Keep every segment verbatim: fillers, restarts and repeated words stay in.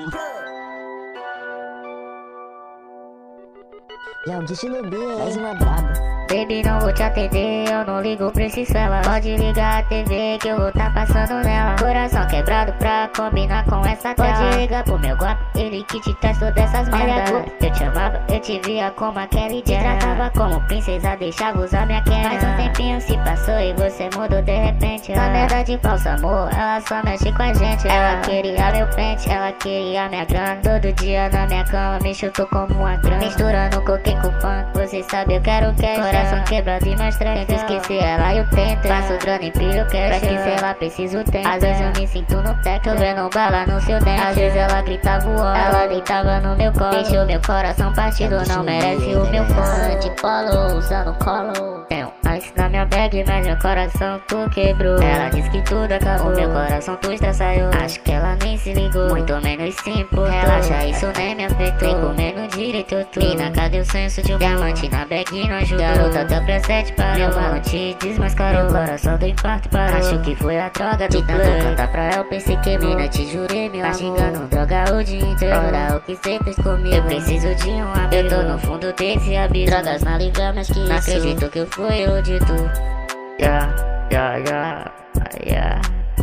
E é o destino B, mais uma braba. Baby, não vou te atender, eu não ligo pra esse cela. Pode ligar a T V que eu vou tá passando nela. Coração quebrado pra combinar com essa tela. Pode ligar pro meu guapo, ele que te traz todas essas merdas. Eu te amava, eu te via como aquele dia. Te tratava como princesa, deixava usar minha queda. Mas um tempinho se passou e você mudou de repente. Na merda de falso amor, ela só mexe com a gente. Ela queria meu pente, ela queria minha grana. Todo dia na minha cama me chutou como uma grana. Misturando coquinho com funk, você sabe eu quero cash. Coração quebrado e mais triste. Tento esquecer ela e eu tento. Faço drone em pilho cash. Pra esquecer ela preciso tempo. Às vezes eu me sinto no teto, tô vendo bala no seu dente. Às vezes ela gritava o ó, ela deitava no meu colo. Deixou meu coração partido, não merece o meu colo. De polo, usando colo. Tenho ice na minha bag, mas meu coração tu quebrou. Ela disse que tudo acabou, meu coração tu estraçaiou. Acho que ela nem se ligou, muito menos se importou. Relaxa, isso nem me afetou, nem comendo direito eu tô. Mina, cadê o senso de um diamante na bag não ajudou. Garota até pra sete parou, meu balão te desmascarou. Coração do infarto parou, acho que foi a droga do plano. Cantar pra ela, pensei que mina, te jurei meu amor. Tá xingando droga o dia inteiro, olha o que cê fez comigo. Eu preciso de um abrigo, eu tô no fundo desse abismo. Drogas na liga, mas que não acredito que eu fui o de tu. Yeah, yeah, yeah, yeah.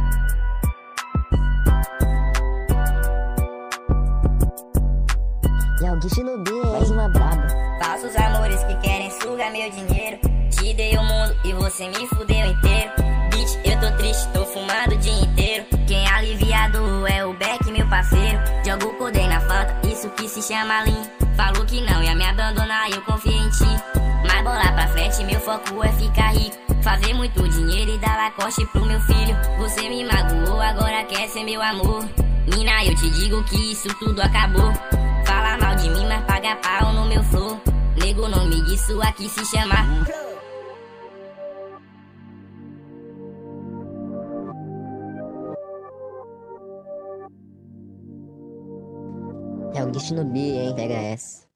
E é o destino B, mais uma braba. Falsos amores que querem sugar meu dinheiro. Te dei o mundo e você me fudeu inteiro. Bitch, eu tô triste, tô fumado o dia inteiro. Quem é aliviado é o Beck, meu parceiro. Jogo codei na falta, isso que se chama Lean. Falou que não ia me abandonar, eu confiei em ti. Mas bolar pra frente, meu foco é ficar rico. Fazer muito dinheiro e dar lacoste pro meu filho. Você me magoou, agora quer ser meu amor. Mina, eu te digo que isso tudo acabou. Fala mal de mim, mas paga pau no meu flow. Nego, o nome disso aqui se chama É o destino B, hein, pega essa.